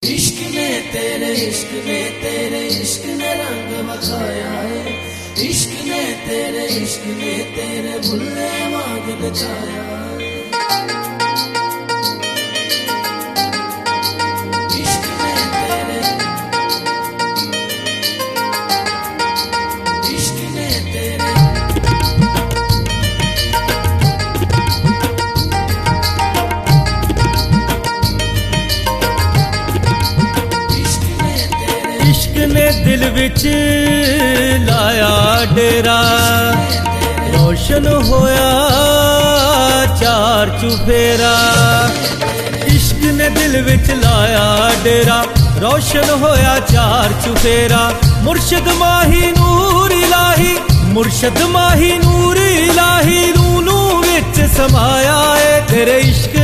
इश्क ने तेरे इश्क ने रंग बखाया है। इश्क ने तेरे भुल्ले मांग नचाया है। इश्क ने दिल विच लाया डेरा, रोशन होया चार चुफेरा। इश्क ने दिल विच लाया डेरा, रोशन होया चार चुफेरा। मुर्शद माही नूर इलाही, मुर्शद माही नूर इलाही नूनू विच समाया है। तेरे इश्क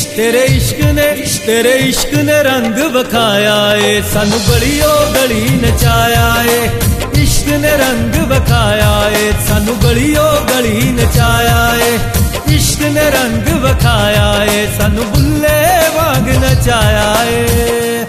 ने रंग बखाया है। सानू गलियों गली नचाया है। इश्क ने रंग बखाया है। सानू गलियों गली नचाया है। इश्क ने रंग बखाया है। सानू बुल्ले वांग नचाया है।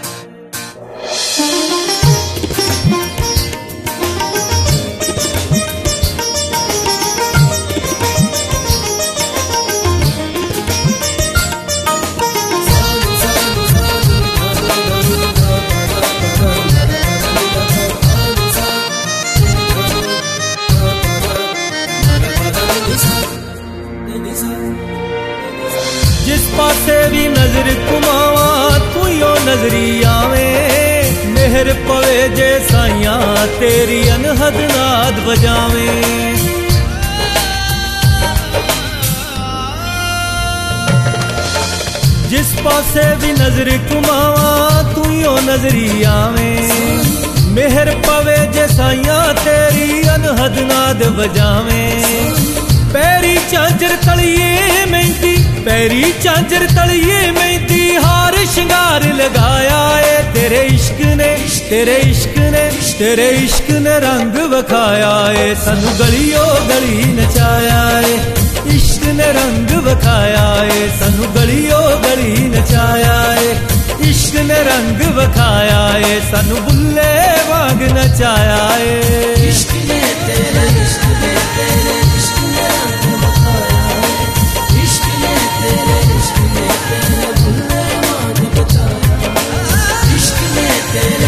जिस पासे भी नजर घुमावा तू यो नजरी आवे। मेहर पवे जे साइया तेरी अनहद नाद बजावे। जिस पासे भी नजर घुमावा तू यो नजरी आवे। मेहर पवे जे साइया तेरी अनहद नाद बजावे। पैरी झांझर तलिए मेहंदी, पैरी झांझर तलिए मेहंदी हार श्रृंगार लगाया है। तेरे इश्क ने रंग बखाया है। सानू गलियों गली नचाया है। इश्क ने रंग बखाया है। सानू गलियों गली नचाया है। इश्क ने रंग बखाया है। सानू बुल्ले वांग नचाया है। इश्क ने तेरे इश्क ने रंग बखाया है। इश्क ने तेरे भुल्ले मांग नचाया है। इश्क ने तेरे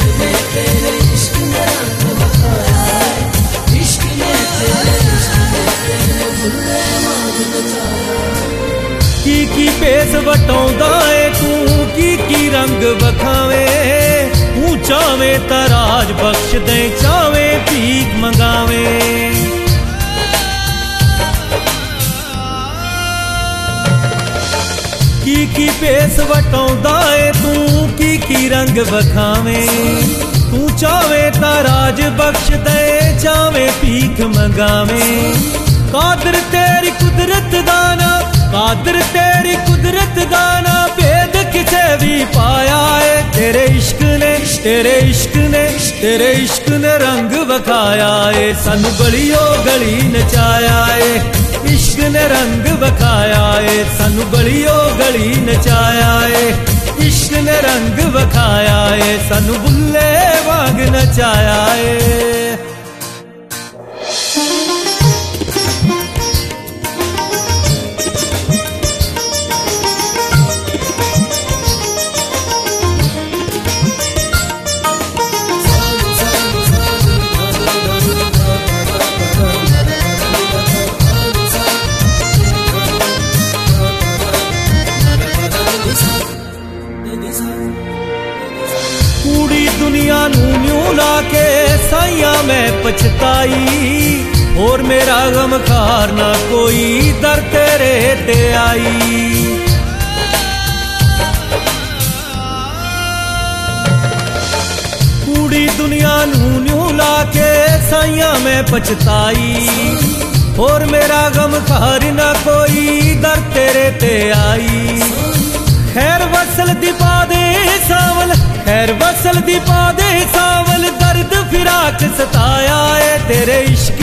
रंग बखाया है। इश्क ने तेरे भुल्ले मांग नचाया है। की पेस वटाउंदा है तू की रंग बखावे। तू चावे तराज बख्श दे, चावे भीख मंगावे। की पेस वटाउंदा है तू की रंग बखावे। तू चावे तराज बख्श दे, चावे भीख मंगावे। कादर तेरी कुदरत दाना, कादर तेरी कुदरत दाना भेद किसे भी पाया है। तेरे इश्क ने रंग बखाया है। सानू गलियों गली नचाया है। इश्क ने रंग बखाया है। सानू गलियों गली नचाया है। इश्क ने रंग बखाया है। सानू बुल्ले वांग नचाया है। पूरी दुनिया नू न्यू लाके साइया मैं पछताई। और मेरा गम खार ना कोई दर तेरे ते आई। पूरी दुनिया नू न्यू लाके साइया मैं पछताई। और मेरा गम खार ना कोई दर तेरे ते आई। खैर वसल दी पा दे सावल, खैर वसल दी पा दे सावल दर्द फिराक सताया है। तेरे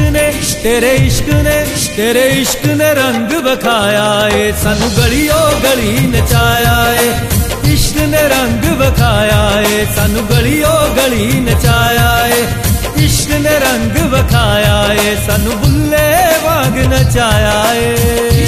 इश्क ने रंग बखाया है। सानू गलियों गली नचाया है। इश्क ने रंग वखाया है, सानू गलियों गली नचाया है। इश्क ने रंग वखाया है, सानू बुल्ले वांग नचाया है।